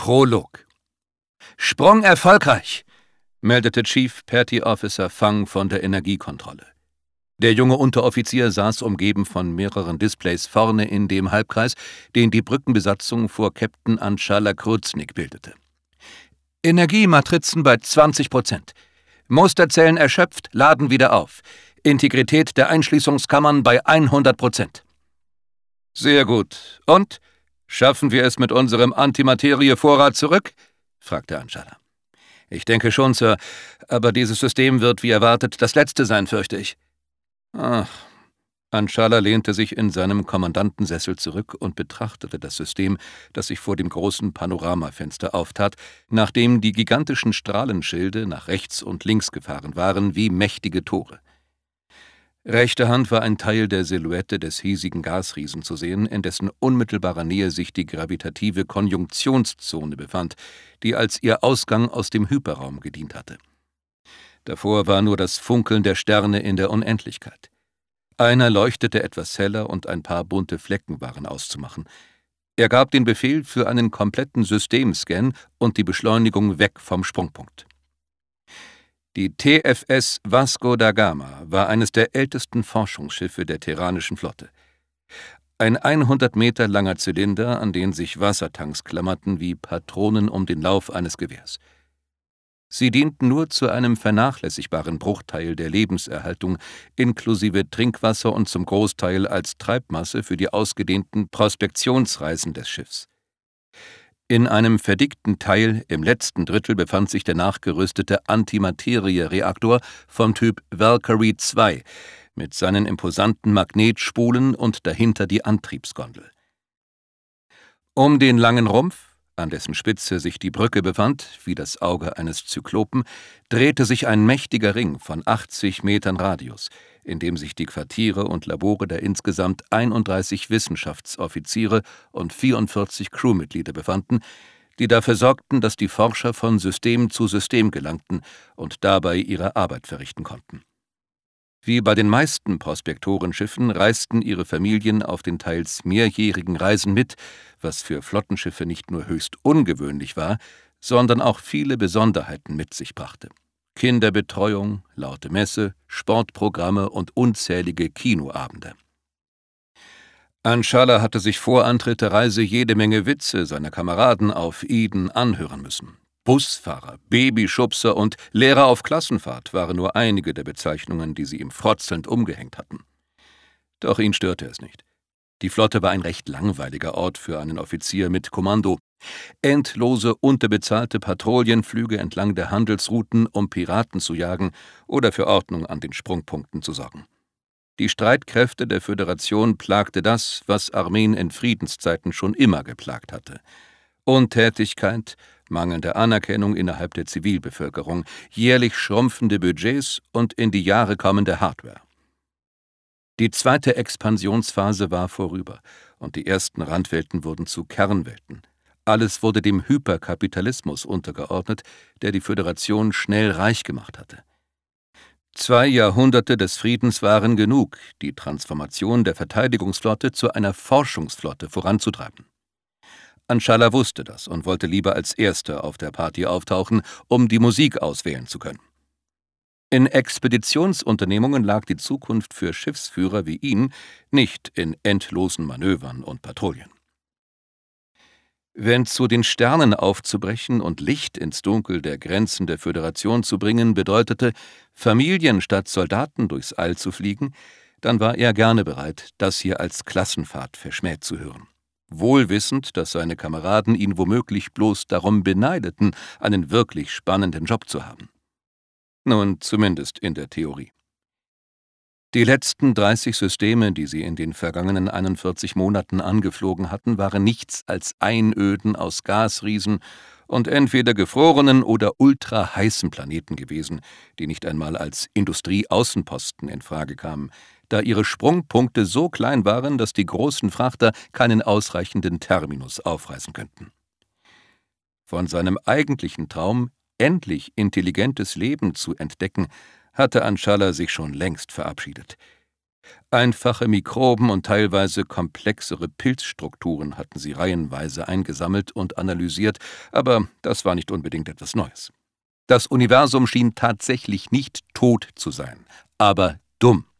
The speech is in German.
Prolog. »Sprung erfolgreich«, meldete Chief Petty Officer Fang von der Energiekontrolle. Der junge Unteroffizier saß umgeben von mehreren Displays vorne in dem Halbkreis, den die Brückenbesatzung vor Captain Anchala Kruznik bildete. »Energiematrizen bei 20%. Musterzellen erschöpft, laden wieder auf. Integrität der Einschließungskammern bei 100%. »Sehr gut. Und? Schaffen wir es mit unserem Antimaterievorrat zurück?« fragte Anchala. »Ich denke schon, Sir, aber dieses System wird wie erwartet das letzte sein, fürchte ich.« »Ach.« Anchala lehnte sich in seinem Kommandantensessel zurück und betrachtete das System, das sich vor dem großen Panoramafenster auftat, nachdem die gigantischen Strahlenschilde nach rechts und links gefahren waren wie mächtige Tore. Rechte Hand war ein Teil der Silhouette des hiesigen Gasriesen zu sehen, in dessen unmittelbarer Nähe sich die gravitative Konjunktionszone befand, die als ihr Ausgang aus dem Hyperraum gedient hatte. Davor war nur das Funkeln der Sterne in der Unendlichkeit. Einer leuchtete etwas heller und ein paar bunte Flecken waren auszumachen. Er gab den Befehl für einen kompletten Systemscan und die Beschleunigung weg vom Sprungpunkt. Die TFS Vasco da Gama war eines der ältesten Forschungsschiffe der terranischen Flotte. Ein 100 Meter langer Zylinder, an den sich Wassertanks klammerten wie Patronen um den Lauf eines Gewehrs. Sie dienten nur zu einem vernachlässigbaren Bruchteil der Lebenserhaltung, inklusive Trinkwasser und zum Großteil als Treibmasse für die ausgedehnten Prospektionsreisen des Schiffs. In einem verdickten Teil im letzten Drittel befand sich der nachgerüstete Antimaterie-Reaktor vom Typ Valkyrie 2 mit seinen imposanten Magnetspulen und dahinter die Antriebsgondel. Um den langen Rumpf, an dessen Spitze sich die Brücke befand, wie das Auge eines Zyklopen, drehte sich ein mächtiger Ring von 80 Metern Radius, in dem sich die Quartiere und Labore der insgesamt 31 Wissenschaftsoffiziere und 44 Crewmitglieder befanden, die dafür sorgten, dass die Forscher von System zu System gelangten und dabei ihre Arbeit verrichten konnten. Wie bei den meisten Prospektorenschiffen reisten ihre Familien auf den teils mehrjährigen Reisen mit, was für Flottenschiffe nicht nur höchst ungewöhnlich war, sondern auch viele Besonderheiten mit sich brachte. Kinderbetreuung, laute Messe, Sportprogramme und unzählige Kinoabende. Anchala hatte sich vor Antritt der Reise jede Menge Witze seiner Kameraden auf Eden anhören müssen. Busfahrer, Babyschubser und Lehrer auf Klassenfahrt waren nur einige der Bezeichnungen, die sie ihm frotzelnd umgehängt hatten. Doch ihn störte es nicht. Die Flotte war ein recht langweiliger Ort für einen Offizier mit Kommando. Endlose, unterbezahlte Patrouillenflüge entlang der Handelsrouten, um Piraten zu jagen oder für Ordnung an den Sprungpunkten zu sorgen. Die Streitkräfte der Föderation plagte das, was Armeen in Friedenszeiten schon immer geplagt hatte: Untätigkeit, mangelnde Anerkennung innerhalb der Zivilbevölkerung, jährlich schrumpfende Budgets und in die Jahre kommende Hardware. Die zweite Expansionsphase war vorüber und die ersten Randwelten wurden zu Kernwelten. Alles wurde dem Hyperkapitalismus untergeordnet, der die Föderation schnell reich gemacht hatte. 2 Jahrhunderte des Friedens waren genug, die Transformation der Verteidigungsflotte zu einer Forschungsflotte voranzutreiben. Anchala wusste das und wollte lieber als Erster auf der Party auftauchen, um die Musik auswählen zu können. In Expeditionsunternehmungen lag die Zukunft für Schiffsführer wie ihn nicht in endlosen Manövern und Patrouillen. Wenn zu den Sternen aufzubrechen und Licht ins Dunkel der Grenzen der Föderation zu bringen bedeutete, Familien statt Soldaten durchs All zu fliegen, dann war er gerne bereit, das hier als Klassenfahrt verschmäht zu hören. Wohl wissend, dass seine Kameraden ihn womöglich bloß darum beneideten, einen wirklich spannenden Job zu haben. Nun, zumindest in der Theorie. Die letzten 30 Systeme, die sie in den vergangenen 41 Monaten angeflogen hatten, waren nichts als Einöden aus Gasriesen und entweder gefrorenen oder ultraheißen Planeten gewesen, die nicht einmal als Industrieaußenposten in Frage kamen, da ihre Sprungpunkte so klein waren, dass die großen Frachter keinen ausreichenden Terminus aufreißen könnten. Von seinem eigentlichen Traum, endlich intelligentes Leben zu entdecken, hatte Anchala sich schon längst verabschiedet. Einfache Mikroben und teilweise komplexere Pilzstrukturen hatten sie reihenweise eingesammelt und analysiert, aber das war nicht unbedingt etwas Neues. Das Universum schien tatsächlich nicht tot zu sein, aber dumm.